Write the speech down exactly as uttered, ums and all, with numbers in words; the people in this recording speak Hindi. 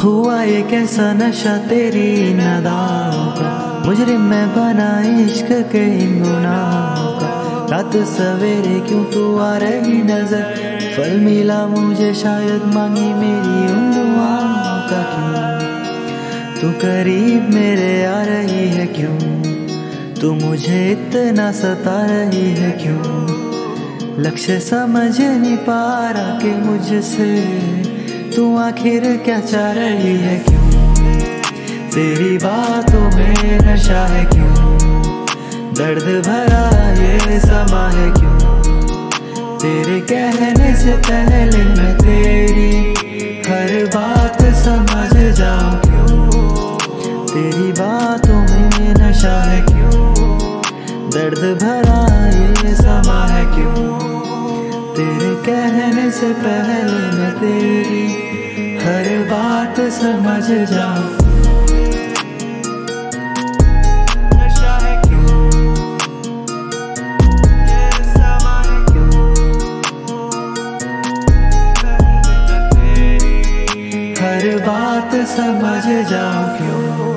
हुआ ये कैसा नशा तेरी नदाओं का, मुजरिम मैं बना इश्क के इन गुनाहों का। रात सवेरे क्यों तू आ रही नजर, फल मिला मुझे शायद मांगी मेरी उन दुआओं का। क्यों तू करीब मेरे आ रही है, क्यों तू मुझे इतना सता रही है। क्यों लक्ष्य समझ नहीं पा रहा कि मुझसे तू आखिर क्या चाह रही है। क्यों तेरी बातों में नशा है, क्यों दर्द भरा ये समा है। क्यों तेरे कहने से पहले मैं तेरी हर बात समझ जाऊं। क्यों तेरी बातों में नशा है, क्यों दर्द भरा ये समा है। क्यों तेरे कहने से पहले मैं तेरी हर बात समझ जाऊं। नशा है क्यों ये समा है, क्यों पहले मैं तेरी हर बात समझ जाऊं। क्यों